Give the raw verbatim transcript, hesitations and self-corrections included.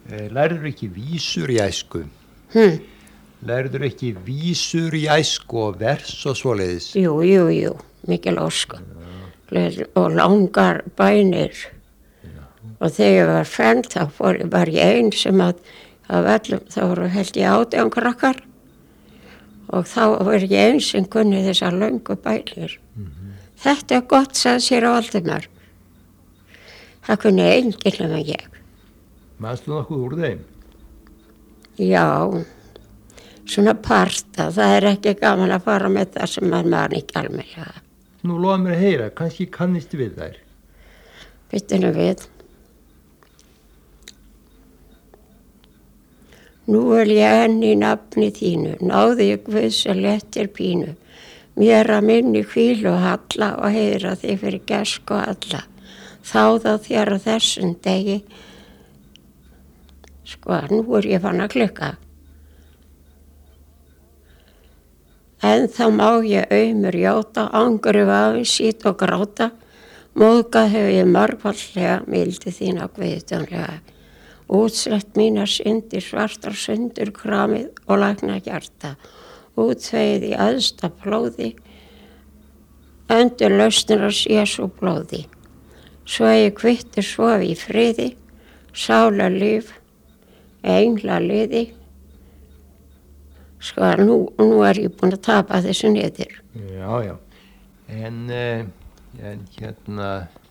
Lærður ekki vísur í æsku? Hm. Lærður ekki vísur í æsku og vers og svoleiðis? Jú, jú, jú, mikil ósku. Og langar bænir. Já. Og þegar ég var fermt þá fór, var ég einn sem að, að öllum, þá voru held ég átján krakkar og þá var ég einn sem kunni þessar löngu bænir. Mm-hmm. Þetta er gott, sagði séra Valdimar. Það kunni enginn nema ég. Manstu nokkuð úr þeim? Já, svona parta, það er ekki gaman að fara með það sem maður man ekki almennilega. Nú lofa mér að heyra, kannski kannist við þær. Byttinu við. Nú vil ég enn í nafni þínu, náði ég Guðs að léttir pínu, mér að minni hvíl og halla og heyra þig fyrir gæsk og alla. Þáð á þér á þessum degi, sko, nú er ég fann að klukka. En þá má ég aumur játa, angri vafi, sít og gráta, móðgað hef ég margfallega mildi þína guðdómlega. Útsrætt mínar syndir svartar sundur kramið og lagna hjarta, útþvegið í æðsta plóði, öndur lausnirars Jesú blóði. Svo ég kvittur svof í friði, sála líf, engla liði. Sko, nú, nú er ég búin að tapa þessu niður. Já, já. En, uh, en hérna...